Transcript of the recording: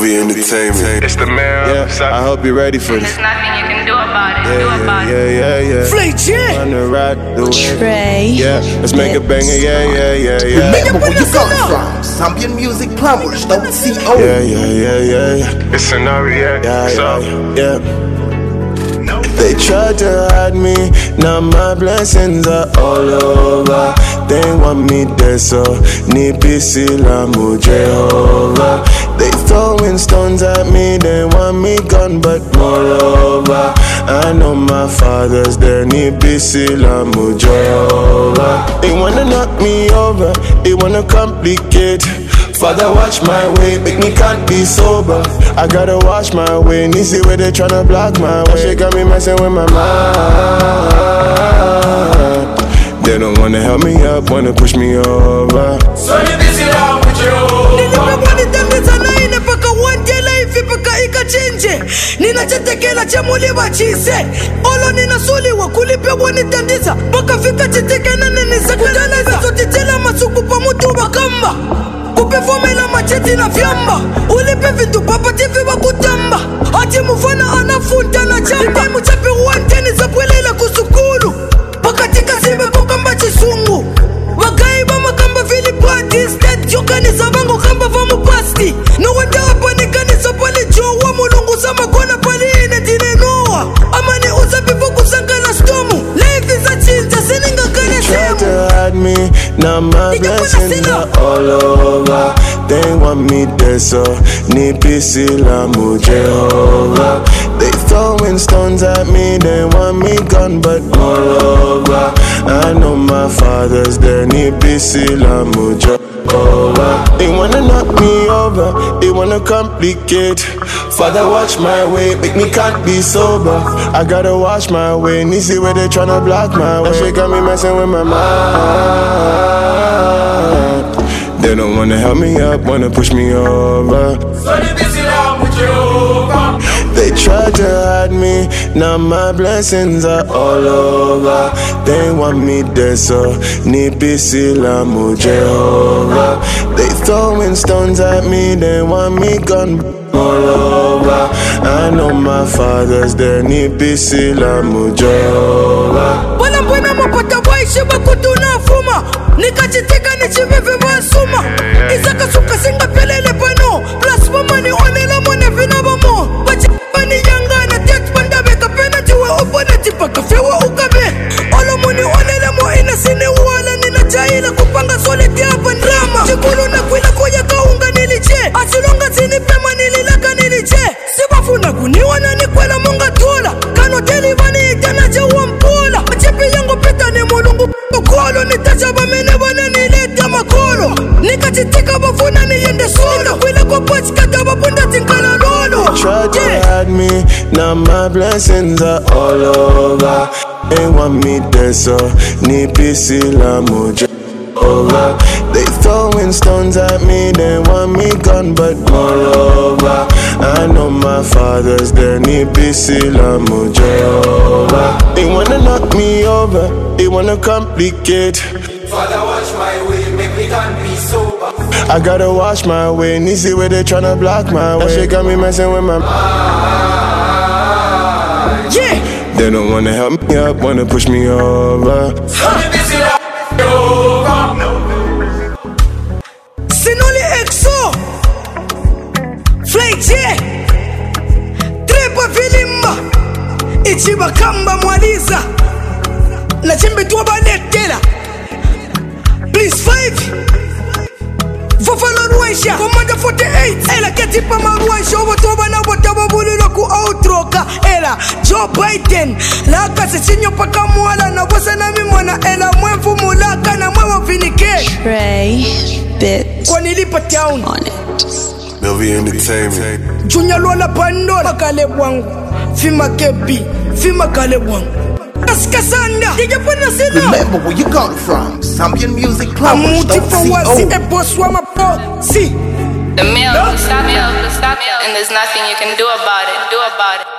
Melvy Entertainment. It's the man. Yeah, I hope you're ready for this. There's nothing you can do about it. Yeah. Fleetjay. Wanna ride the way. Trey. Yeah, let's make a banger. Yeah. Remember where you come from. Zambian Music Plumbers, .co. Yeah. It's an Yeah. They tried to hide me, now my blessings are all over. They want me dead, so nipisi la mu Jehovah. They throwing stones at me, they want me gone, but moreover, I know my father's there, nipisi la mu Jehovah. They wanna knock me over, they wanna complicate. Father, watch my way, make me can't be sober. I gotta watch my way, and see where they tryna block my way. She got me messing with my mind. They don't wanna help me up, wanna push me over. So you busy now with Nina chetekela chamuliwa chise Olo nina suliwa kulipe wani tandisa Baka fika chitekena nini sakutaneza Sotitela masuku pa mutu wakamba Kupe fomela macheti na vyamba Ulipe vitu papa tivi wakutamba Ati mufana anafunta na chamba Timu chapi uwanteni zapwelela kusukulu Baka tika zime kukamba chisungu Wakaiba makamba filipati Instead yokani sabango kamba vamu pasti No wanda hapa ni kanisa pali jowa Mulungu sama kona pali ine tine noa Amani usabi fuku sangala stomu Life is a chinja sininga kane semu Try to hide me, now my blessings are all over. They want me dead, so nipisi la mu Jehovah. They throwing stones at me, they want me gone, but moreover, I know my father's there, nipisi la mu Jehovah. They wanna knock me over, they wanna complicate. Father, watch my way, make me can't be sober. I gotta watch my way, and see where they tryna block my way. She got me messing with my mind. They don't wanna help me up, wanna push me over. So you busy now with Jehovah. They tried to hide me, now my blessings are all over. They want me dead, so nipisi la mu Jehovah. They throwing stones at me, they want me gone. Moreover, I know my father's there, nipisi la mu Jehovah. Mbona mapata waishi bakutuna fuma Nikachiteka nichivivi wasuma Isaka suka singa pelele pano Plus mama ni onela mwane vina bamo Bachipani yanga na tet pandabe Kapena juwe upone tipa kafewa ukabe Olo muni onela mo ina sine uwala Nina jaila kupanga soliti hapa drama Chikulu na kwila kuya kaunga niliche Asilonga zini pema nililaka niliche Sibafuna kuniwa na nikwela munga tula Kanoteli vani itana jawa mpula Chipi yangu pita ni mulungu Kolo nitachaba mene wana nileta makolo Nikachitika bafuna niyende solo Kwile kwa pachi kata babunda tinkala lolo. Try to hide me, now my blessings are all over. They want me dead, so nipisi la mu Jehovah. They throwing stones at me, they want me gone, but moreover, I know my father's there, nipisi la mu Jehovah. They wanna knock me over, they wanna complicate. Father, watch my way, make me can't be sober. I gotta watch my way, and see where they tryna block my way. That shit got me messing with my mind. Yeah. They don't wanna help me up, wanna push me over. So you busy now with Jehovah. Sinoli EXO Fleetjay Trepa Vilimba Ichiba Kamba Mwaliza Na chimbe tuwa banetela Please 5 Fofalo Ruansha Komanda 48 Ela ketipa maruansha Watoba na wataba bulilo ku outroka Ela Joe Biden Laka sichinyo paka mwala Na wasa na mimwana Ela mwefu mulaka na mwewa vinike Trey Bit Kwa nilipa town on it. Melvy Entertainment. Junior Lola Pandola Kale wangu Fima Kepi Fima kale wangu Kaskasanda Dijapana sila Remember where you got it from. Zambian Music Plumbers, Amuti for wasi .co. Eposwa mapo Si The mill, stop, and there's nothing you can do about it.